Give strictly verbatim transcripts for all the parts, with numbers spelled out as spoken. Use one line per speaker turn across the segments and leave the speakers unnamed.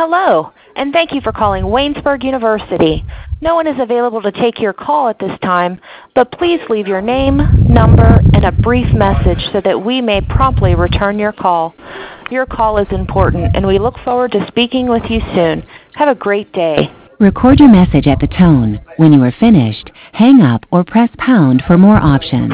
Hello, and thank you for calling Waynesburg University. No one is available to take your call at this time, but please leave your name, number, and a brief message so that we may promptly return your call. Your call is important, and we look forward to speaking with you soon. Have a great day.
Record your message at the tone. When you are finished, hang up or press pound for more options.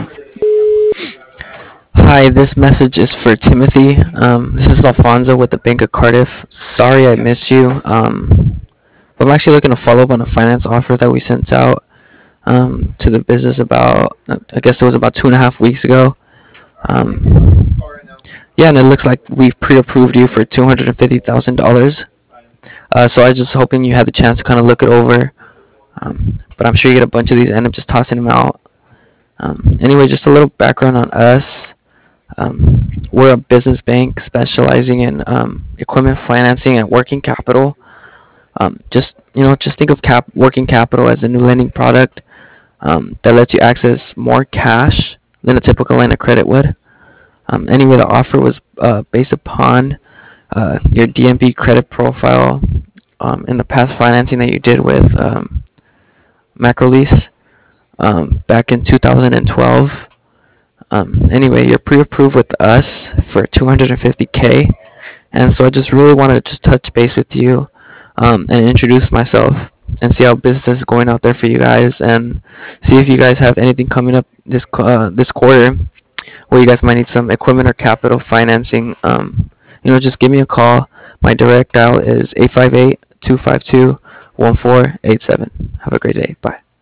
Hi, this message is for Timothy. Um, this is Alfonso with the Bank of Cardiff. Sorry I missed you. Um, I'm actually looking to follow up on a finance offer that we sent out um, to the business about, I guess it was about two and a half weeks ago. Um, yeah, and it looks like we've pre-approved you for two hundred fifty thousand dollars. Uh, so I was just hoping you had the chance to kind of look it over. Um, but I'm sure you get a bunch of these and end up just tossing them out. Um, anyway, just a little background on us. Um, we're a business bank specializing in um, equipment financing and working capital. Um, just you know, just think of cap working capital as a new lending product um, that lets you access more cash than a typical line of credit would. Um, anyway, the offer was uh, based upon uh, your D M V credit profile um, in the past financing that you did with um, Macrolease um, back in two thousand twelve. Um, anyway, you're pre-approved with us for two hundred fifty K, and so I just really wanted to just touch base with you um, and introduce myself and see how business is going out there for you guys, and see if you guys have anything coming up this uh, this quarter where you guys might need some equipment or capital financing. Um, you know, just give me a call. My direct dial is eight five eight, two five two, one four eight seven. Have a great day. Bye.